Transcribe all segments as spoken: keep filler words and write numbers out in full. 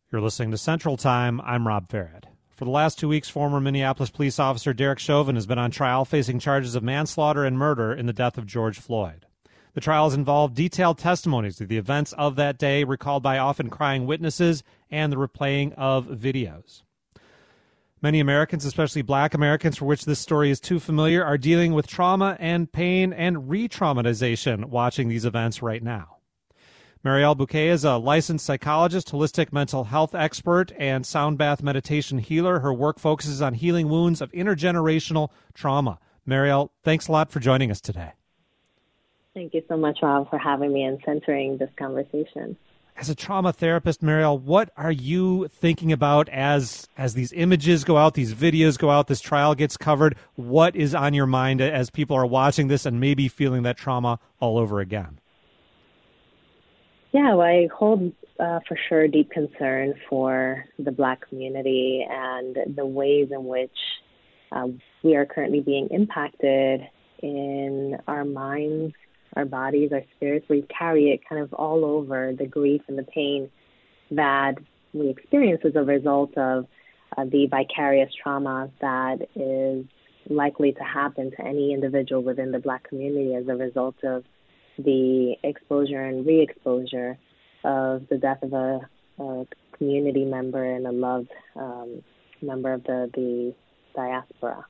You're listening to Central Time. I'm Rob Farrett. For the last two weeks, former Minneapolis police officer Derek Chauvin has been on trial facing charges of manslaughter and murder in the death of George Floyd. The trials involved detailed testimonies of the events of that day, recalled by often crying witnesses, and the replaying of videos. Many Americans, especially black Americans for which this story is too familiar, are dealing with trauma and pain and re-traumatization watching these events right now. Marielle Bouquet is a licensed psychologist, holistic mental health expert, and sound bath meditation healer. Her work focuses on healing wounds of intergenerational trauma. Marielle, thanks a lot for joining us today. Thank you so much, Rob, for having me and centering this conversation. As a trauma therapist, Marielle, what are you thinking about as as these images go out, these videos go out, this trial gets covered? What is on your mind as people are watching this and maybe feeling that trauma all over again? Yeah, well, I hold uh, for sure deep concern for the Black community and the ways in which uh, we are currently being impacted in our minds, our bodies, our spirits. We carry it kind of all over, the grief and the pain that we experience as a result of uh, the vicarious trauma that is likely to happen to any individual within the Black community as a result of the exposure and re-exposure of the death of a, a community member and a loved um, member of the, the diaspora.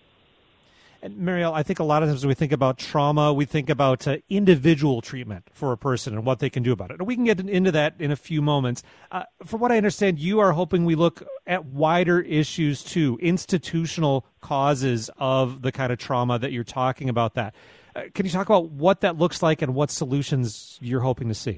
And Marielle, I think a lot of times when we think about trauma, we think about uh, individual treatment for a person and what they can do about it. And we can get into that in a few moments. Uh, from what I understand, you are hoping we look at wider issues too, institutional causes of the kind of trauma that you're talking about that. Uh, can you talk about what that looks like and what solutions you're hoping to see?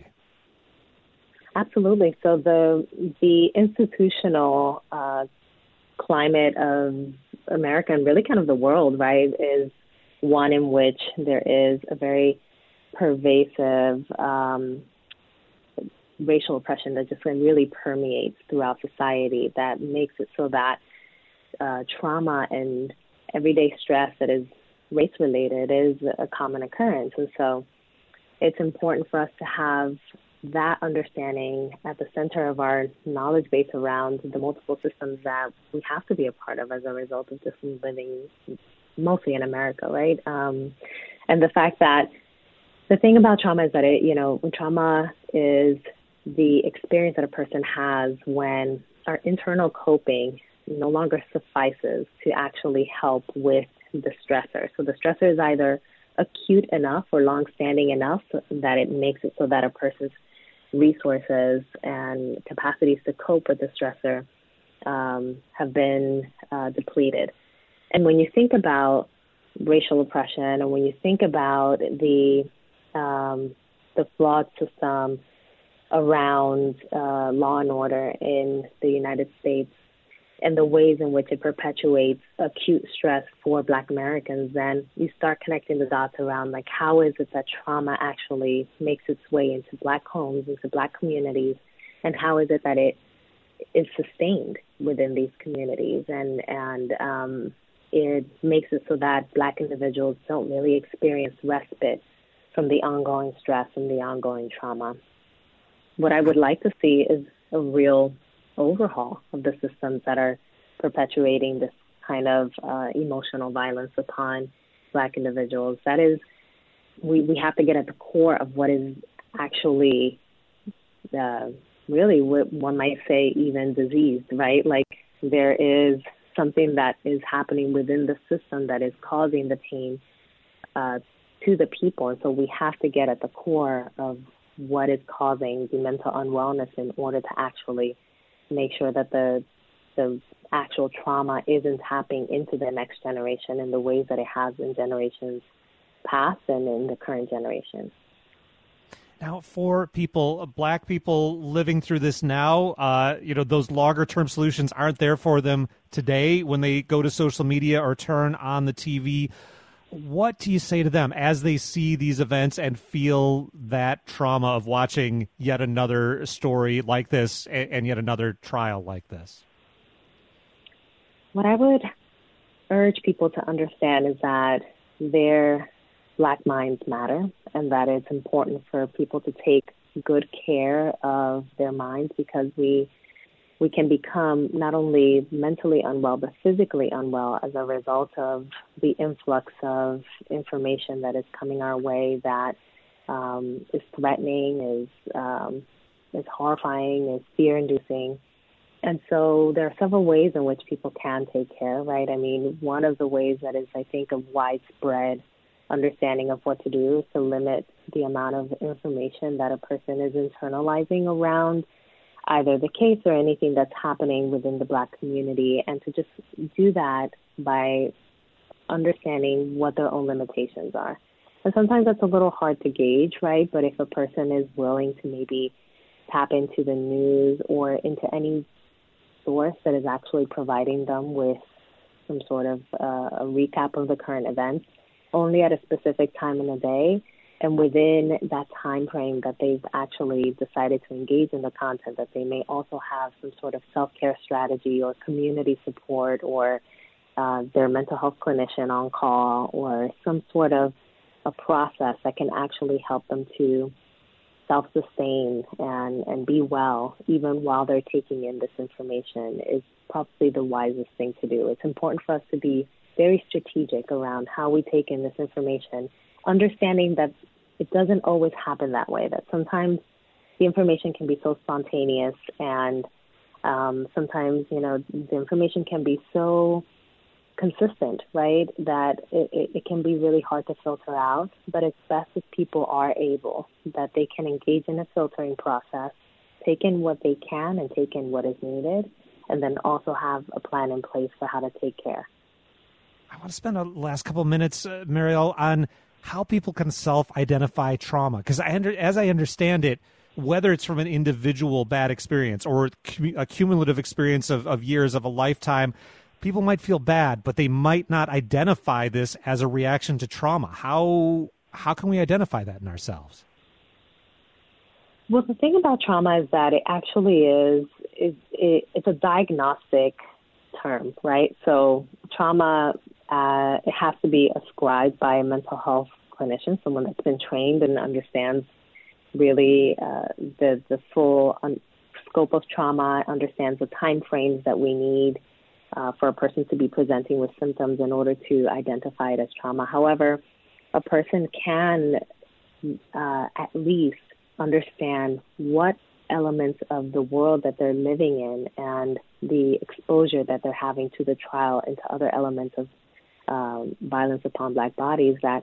Absolutely. So the the institutional uh, climate of America and really kind of the world, right, is one in which there is a very pervasive um, racial oppression that just really permeates throughout society, that makes it so that uh, trauma and everyday stress that is race-related is a common occurrence. And so it's important for us to have that understanding at the center of our knowledge base around the multiple systems that we have to be a part of as a result of just living mostly in America, right? Um, and the fact that the thing about trauma is that it, you know, trauma is the experience that a person has when our internal coping no longer suffices to actually help with the stressor. So the stressor is either acute enough or long-standing enough that it makes it so that a person's resources and capacities to cope with the stressor um, have been uh, depleted. And when you think about racial oppression, and when you think about the um, the flawed system around uh, law and order in the United States, and the ways in which it perpetuates acute stress for Black Americans, then you start connecting the dots around, like, how is it that trauma actually makes its way into Black homes, into Black communities, and how is it that it is sustained within these communities, and, and um, it makes it so that Black individuals don't really experience respite from the ongoing stress and the ongoing trauma. What I would like to see is a real overhaul of the systems that are perpetuating this kind of uh, emotional violence upon Black individuals. That is, we, we have to get at the core of what is actually uh, really what one might say even diseased, right? Like, there is something that is happening within the system that is causing the pain uh, to the people. And so we have to get at the core of what is causing the mental unwellness in order to actually make sure that the the actual trauma isn't tapping into the next generation in the ways that it has in generations past and in the current generation. Now, for people, Black people living through this now, uh, you know, those longer-term solutions aren't there for them today when they go to social media or turn on the T V. What do you say to them as they see these events and feel that trauma of watching yet another story like this and, and yet another trial like this? What I would urge people to understand is that their Black minds matter, and that it's important for people to take good care of their minds, because we we can become not only mentally unwell, but physically unwell as a result of the influx of information that is coming our way that um, is threatening, is, um, is horrifying, is fear-inducing. And so there are several ways in which people can take care, right? I mean, one of the ways that is, I think, a widespread understanding of what to do is to limit the amount of information that a person is internalizing around either the case or anything that's happening within the Black community, and to just do that by understanding what their own limitations are. And sometimes that's a little hard to gauge, right? But if a person is willing to maybe tap into the news or into any source that is actually providing them with some sort of uh, a recap of the current events, only at a specific time in the day, and within that time frame that they've actually decided to engage in the content, that they may also have some sort of self-care strategy or community support or uh, their mental health clinician on call or some sort of a process that can actually help them to self-sustain and, and be well even while they're taking in this information is probably the wisest thing to do. It's important for us to be very strategic around how we take in this information, understanding that it doesn't always happen that way, that sometimes the information can be so spontaneous and um, sometimes, you know, the information can be so consistent, right, that it, it, it can be really hard to filter out. But it's best if people are able, that they can engage in a filtering process, take in what they can and take in what is needed, and then also have a plan in place for how to take care. I want to spend the last couple of minutes, uh, Mariel, on how people can self-identify trauma. Because I under, as I understand it, whether it's from an individual bad experience or a cumulative experience of, of years of a lifetime, people might feel bad, but they might not identify this as a reaction to trauma. How how can we identify that in ourselves? Well, the thing about trauma is that it actually is, is it, it's a diagnostic term, right? So trauma, uh, it has to be ascribed by a mental health clinician, someone that's been trained and understands really uh, the the full un- scope of trauma, understands the time frames that we need uh, for a person to be presenting with symptoms in order to identify it as trauma. However, a person can uh, at least understand what elements of the world that they're living in and the exposure that they're having to the trial and to other elements of um, violence upon Black bodies that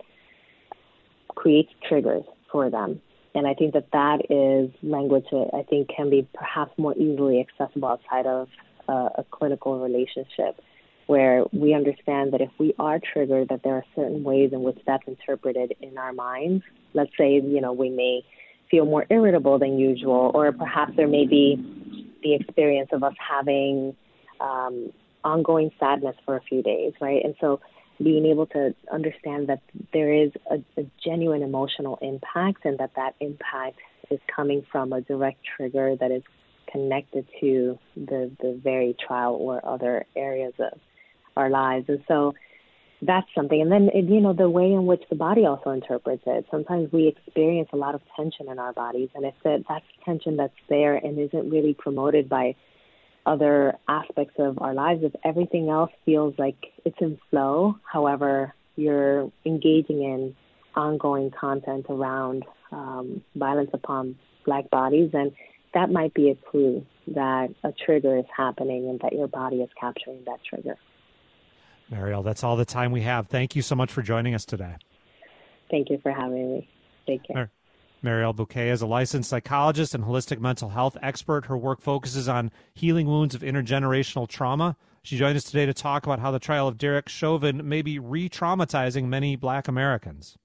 creates triggers for them. And I think that that is language that I think can be perhaps more easily accessible outside of uh, a clinical relationship, where we understand that if we are triggered, that there are certain ways in which that's interpreted in our minds. Let's say, you know, we may feel more irritable than usual, or perhaps there may be the experience of us having um, ongoing sadness for a few days, right? And so being able to understand that there is a, a genuine emotional impact and that that impact is coming from a direct trigger that is connected to the, the very trial or other areas of our lives. And so that's something. And then, you know, the way in which the body also interprets it. Sometimes we experience a lot of tension in our bodies, and if that, that's tension that's there and isn't really promoted by other aspects of our lives, if everything else feels like it's in flow, however, you're engaging in ongoing content around um, violence upon Black bodies, then that might be a clue that a trigger is happening and that your body is capturing that trigger. Mariel, that's all the time we have. Thank you so much for joining us today. Thank you for having me. Take care. Mar- Mariel Bouquet is a licensed psychologist and holistic mental health expert. Her work focuses on healing wounds of intergenerational trauma. She joined us today to talk about how the trial of Derek Chauvin may be re-traumatizing many Black Americans.